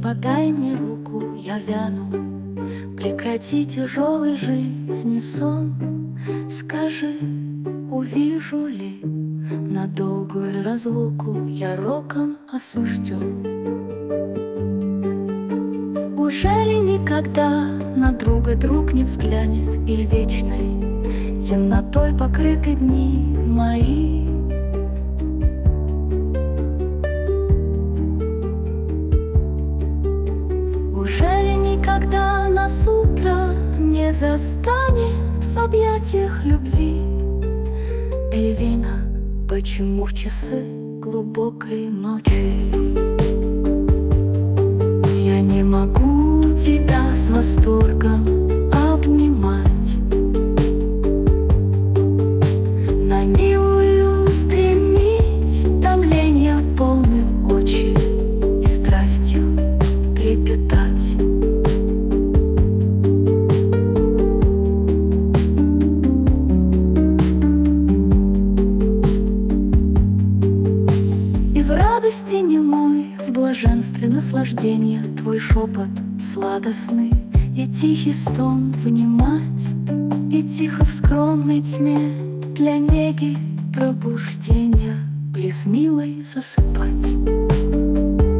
подай мне руку, я вяну. Прекрати тяжелый жизни сон. Скажи, увижу ли на долгую ли разлуку я роком осужден? Ужели никогда на друга друг не взглянет, или вечной темнотой покрыты дни мои? Ужели никогда нас утро не застанет в объятиях любви? Эльвина, почему в часы глубокой ночи я не могу тебя с восторгом обнимать, на милую стремить томления полны очи и страстью трепетать? И в радости немой, в блаженстве наслаждения твой шепот сладостный и тихий стон внимать, и тихо в скромной тьме для неги пробуждения близ милой засыпать.